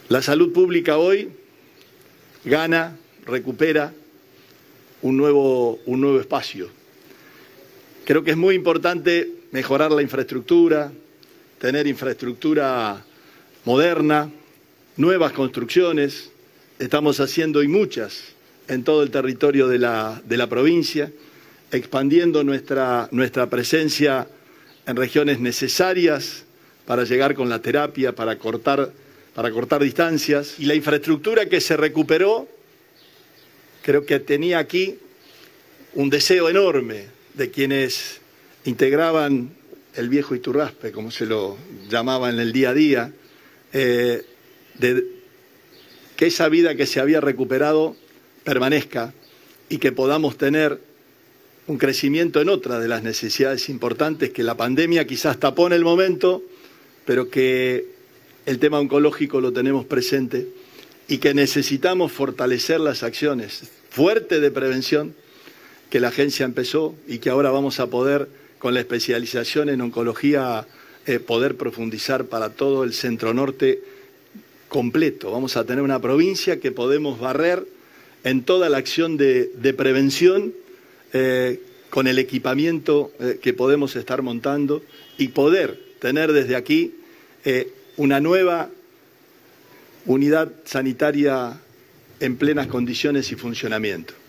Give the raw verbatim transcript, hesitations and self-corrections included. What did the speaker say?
La salud pública hoy gana, recupera un nuevo, un nuevo espacio. Creo que es muy importante mejorar la infraestructura, tener infraestructura moderna, nuevas construcciones. Estamos haciendo y muchas en todo el territorio de la, de la provincia, expandiendo nuestra, nuestra presencia en regiones necesarias para llegar con la terapia, para cortar, para cortar distancias. Y la infraestructura que se recuperó, creo que tenía aquí un deseo enorme de quienes integraban el viejo Iturraspe, como se lo llamaba en el día a día, eh, de que esa vida que se había recuperado permanezca y que podamos tener un crecimiento en otra de las necesidades importantes que la pandemia quizás tapó en el momento, pero que el tema oncológico lo tenemos presente y que necesitamos fortalecer las acciones fuertes de prevención que la agencia empezó y que ahora vamos a poder, con la especialización en oncología, eh, poder profundizar para todo el centro-norte completo. Vamos a tener una provincia que podemos barrer en toda la acción de, de prevención eh, con el equipamiento eh, que podemos estar montando y poder tener desde aquí eh, una nueva unidad sanitaria en plenas condiciones y funcionamiento.